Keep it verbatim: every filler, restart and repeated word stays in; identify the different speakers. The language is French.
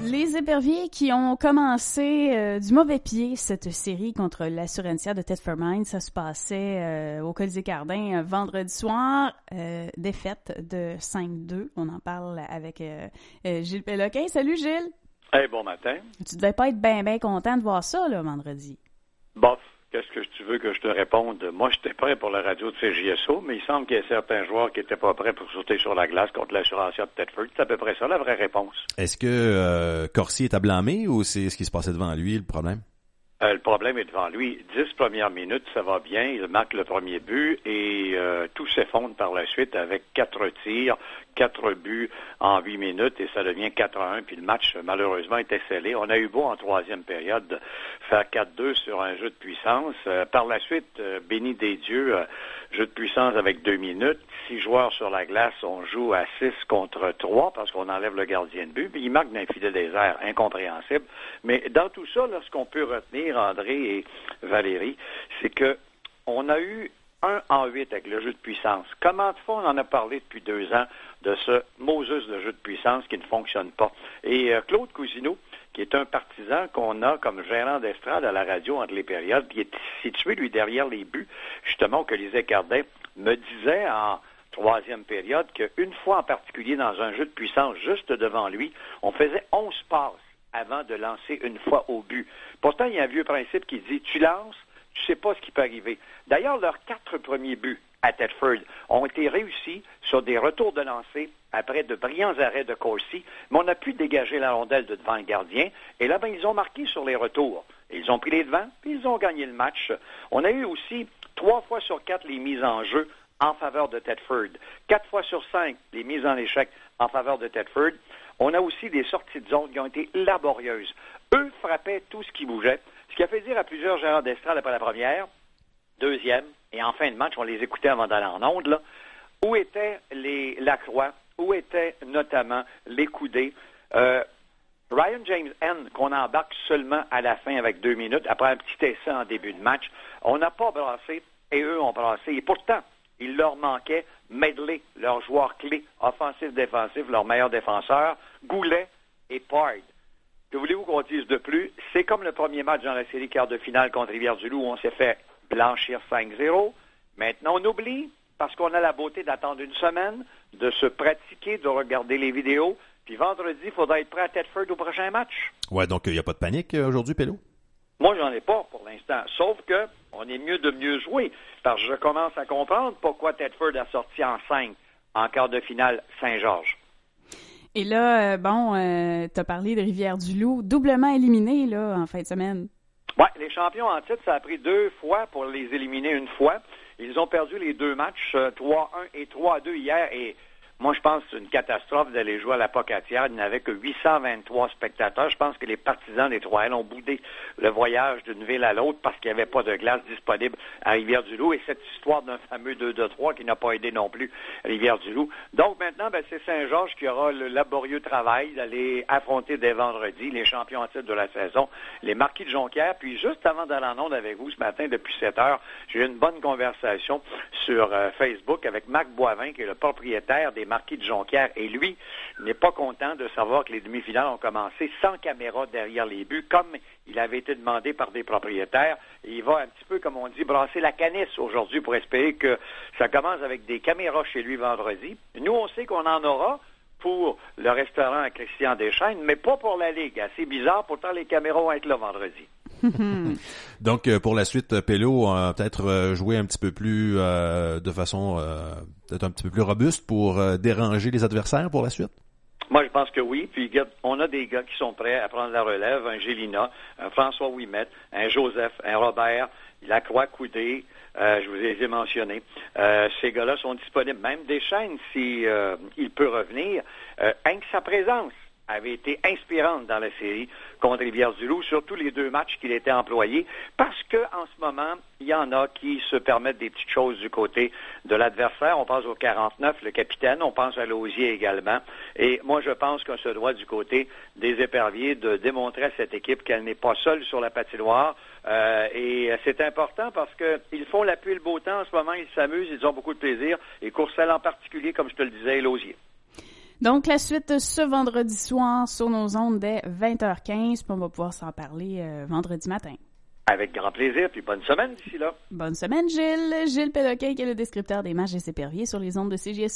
Speaker 1: Les Éperviers qui ont commencé euh, du mauvais pied cette série contre l'Assurantia de Thetford Mines, ça se passait euh, au Colisée Cardin euh, vendredi soir, euh, défaite de cinq deux. On en parle avec euh, euh, Gilles Péloquin. Salut Gilles!
Speaker 2: Hey, bon matin.
Speaker 1: Tu devais pas être bien bien content de voir ça là vendredi.
Speaker 2: Bof, qu'est-ce que tu veux que je te réponde? Moi, j'étais prêt pour la radio de C J S O, mais il semble qu'il y a certains joueurs qui n'étaient pas prêts pour sauter sur la glace contre l'Assurantia de Thetford. C'est à peu près ça la vraie réponse.
Speaker 3: Est-ce que euh, Corsi est à blâmer ou c'est ce qui se passait devant lui le problème?
Speaker 2: Euh, le problème est devant lui. Dix premières minutes, ça va bien. Il marque le premier but et euh, tout s'effondre par la suite avec quatre tirs, quatre buts en huit minutes et ça devient quatre à un. Puis le match, malheureusement, était scellé. On a eu beau en troisième période de faire quatre deux sur un jeu de puissance. Euh, par la suite, euh, béni des dieux, euh, jeu de puissance avec deux minutes. Six joueurs sur la glace, on joue à six contre trois parce qu'on enlève le gardien de but. Puis il marque d'un filet désert, incompréhensible. Mais dans tout ça, là, ce qu'on peut retenir, André et Valérie, c'est que on a eu un en huit avec le jeu de puissance. Comment de fois on en a parlé depuis deux ans de ce Moses de jeu de puissance qui ne fonctionne pas. Et euh, Claude Cousineau, qui est un partisan qu'on a comme gérant d'estrade à la radio entre les périodes, qui est situé, lui, derrière les buts, justement, au Colisée Cardin, me disait en troisième période qu'une fois en particulier dans un jeu de puissance juste devant lui, on faisait onze passes avant de lancer une fois au but. Pourtant, il y a un vieux principe qui dit, tu lances, tu sais pas ce qui peut arriver. D'ailleurs, leurs quatre premiers buts à Thetford ont été réussis sur des retours de lancer après de brillants arrêts de Corsi, mais on a pu dégager la rondelle de devant le gardien, et là, ben, ils ont marqué sur les retours. Ils ont pris les devants, puis ils ont gagné le match. On a eu aussi trois fois sur quatre les mises en jeu en faveur de Thetford. Quatre fois sur cinq, les mises en échec en faveur de Thetford. On a aussi des sorties de zone qui ont été laborieuses. Eux frappaient tout ce qui bougeait, ce qui a fait dire à plusieurs gérants d'estrade après la première, deuxième, et en fin de match, on les écoutait avant d'aller en onde, là, où étaient les Lacroix, où étaient notamment les Coudées. Euh, Ryan James N, qu'on embarque seulement à la fin avec deux minutes, après un petit essai en début de match, on n'a pas brassé, et eux ont brassé, et pourtant, il leur manquait Medley, leur joueur clé, offensif-défensif, leur meilleur défenseur, Goulet et Pard. Que voulez-vous qu'on dise de plus? C'est comme le premier match dans la série quart de finale contre Rivière-du-Loup où on s'est fait blanchir cinq zéro. Maintenant, on oublie, parce qu'on a la beauté d'attendre une semaine, de se pratiquer, de regarder les vidéos. Puis vendredi, il faudra être prêt à Thetford au prochain match.
Speaker 3: Ouais, donc il n'y a pas de panique euh, aujourd'hui, Pélo?
Speaker 2: Moi, j'en ai pas pour l'instant. Sauf que on est mieux de mieux jouer. Parce que je commence à comprendre pourquoi Thetford a sorti en cinq en quart de finale Saint-Georges.
Speaker 1: Et là, euh, bon, euh, tu as parlé de Rivière-du-Loup, doublement éliminé là, en fin de semaine.
Speaker 2: Oui, les champions en titre, ça a pris deux fois pour les éliminer une fois. Ils ont perdu les deux matchs, euh, trois un et trois deux hier. Et moi, je pense que c'est une catastrophe d'aller jouer à la Pocatière. Il n'y avait que huit cent vingt-trois spectateurs. Je pense que les partisans des Trois L ont boudé le voyage d'une ville à l'autre parce qu'il n'y avait pas de glace disponible à Rivière-du-Loup. Et cette histoire d'un fameux deux deux trois qui n'a pas aidé non plus Rivière-du-Loup. Donc maintenant, ben, c'est Saint-Georges qui aura le laborieux travail d'aller affronter dès vendredi les champions en titre de la saison, les Marquis de Jonquière. Puis juste avant d'aller en onde avec vous ce matin, depuis sept heures, j'ai eu une bonne conversation sur euh, Facebook avec Marc Boivin, qui est le propriétaire des Marquis de Jonquière, et lui n'est pas content de savoir que les demi-finales ont commencé sans caméra derrière les buts, comme il avait été demandé par des propriétaires. Et il va un petit peu, comme on dit, brasser la canisse aujourd'hui pour espérer que ça commence avec des caméras chez lui vendredi. Nous, on sait qu'on en aura pour le restaurant à Christian Deschaines, mais pas pour la Ligue. Assez bizarre, pourtant les caméras vont être là vendredi.
Speaker 3: Donc, euh, pour la suite, Pélo, on va peut-être euh, jouer un petit peu plus euh, de façon euh, peut-être un petit peu plus robuste pour euh, déranger les adversaires pour la suite?
Speaker 2: Moi, je pense que oui. Puis, on a des gars qui sont prêts à prendre la relève. Un Gélina, un François Ouimet, un Joseph, un Robert, Lacroix Coudé, euh, je vous ai mentionné. Euh, ces gars-là sont disponibles. Même Deschaines, si euh, il peut revenir. Euh, rien que sa présence avait été inspirante dans la série contre Rivière-du-Loup, surtout les deux matchs qu'il était employé, parce que en ce moment, il y en a qui se permettent des petites choses du côté de l'adversaire. On pense au quarante-neuf, le capitaine, on pense à Lausier également, et moi je pense qu'on se doit du côté des Éperviers de démontrer à cette équipe qu'elle n'est pas seule sur la patinoire, euh, et c'est important parce que ils font la pluie et le beau temps en ce moment, ils s'amusent, ils ont beaucoup de plaisir, et Courcelles en particulier, comme je te le disais, et Lausier.
Speaker 1: Donc, la suite ce vendredi soir sur nos ondes dès vingt heures quinze, puis on va pouvoir s'en parler euh, vendredi matin.
Speaker 2: Avec grand plaisir, puis bonne semaine d'ici là.
Speaker 1: Bonne semaine, Gilles. Gilles Péloquin, qui est le descripteur des matchs des éperviers sur les ondes de C J S.